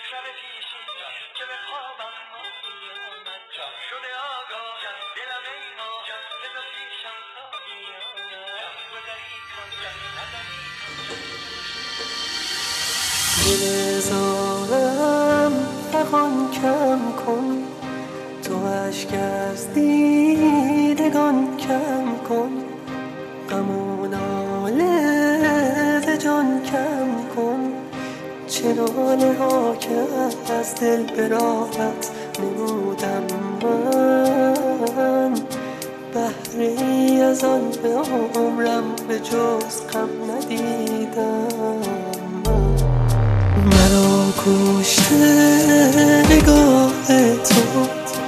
شب پیشین که به خوابم ماهی آمد شده آگاه دلم ای ماه که تو پیشم خواهی آمد گذری کن نظری کن دل زارم فغان کم کن تو اشک از دیدگان کم کن غم و ناله ز جان کم کن چه ناله ها که از دل براحت نمودم من بهره‌ای از آن به عمرم به جز غم ندیدم مرا کشته نگاه تو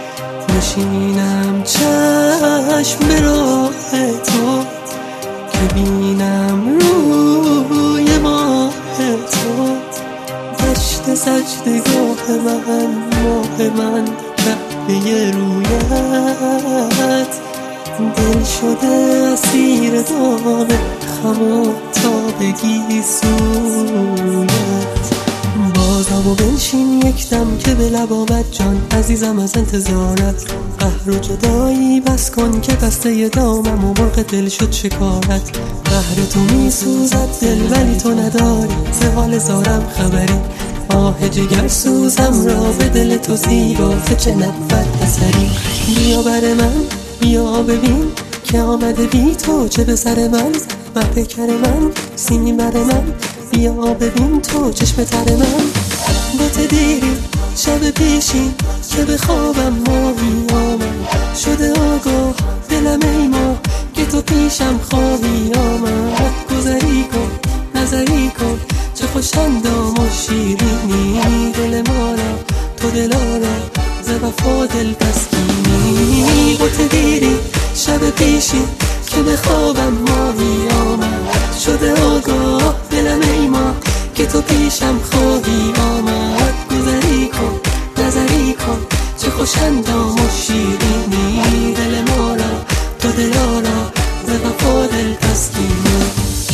نشینم چشم به راه تو که بینم روی ماه تو دشت سجدگاه من ماه من کعبه رویت دل شده اسیر دام خم و تابگی سویت بازم و بنشین یک دم که به لب آمد جان عزیزم از انتظارت قهر و جدایی بس کن که بسته دامم و مرغ دل شد شکارت قهر تو می سوزد دل ولی تو نداری ز حال زارم خبری آه جگر سوزم را به دل تو زیبا چه نبود اثری بیا بر من بیا ببین که آمده بی تو چه به سر من مه پیکر من سیمین بر من بیا ببین تو چشم تر من بوت دیری شب پیشین که به خوابم ماهی آمد شده آگاه دلم ای ماه که تو پیشم خواهی آمد گذری کن نظری کن چه خوش اندام و شیرینی دل ما را تو دلارا ز وفا دل تسکینی بوت دیری شب پیشین که به خوابم ماهی آمد شده آگاه دلم ای ماه که تو پیشم خواهی آمد گذری کن نظری کن چه خوش اندام و شیرینی دل ما را تو دلارا ز وفا دل تسکینی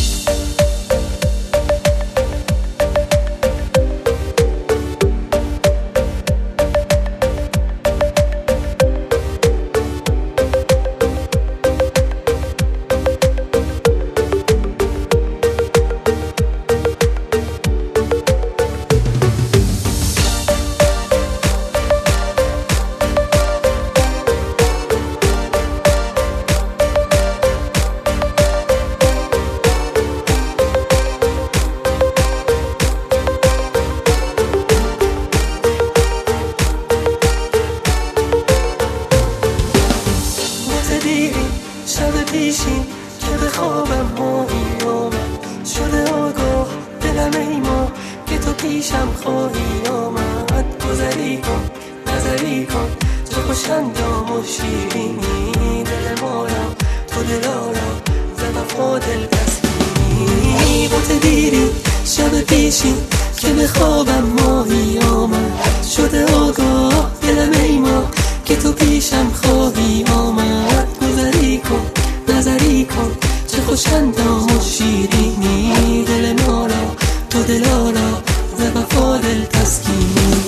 شب پیشین که به خوابم ماهی آمد شده آگاه دلم ای ماه که تو پیشم خواهی آمد گذری کن نظری کن چه خوش اندام و شیرینی دل ما را تو دلارا ز وفا دل تسکینی بوت دیری شب پیشین که به خوابم ماهی آمد شده آگاه دلم ای ماه که تو پیشم خواهی آمد گذری کن نظری کن چه خوش اندام و شیرینی دل ما را تو دلارا ز وفا دل تسکینی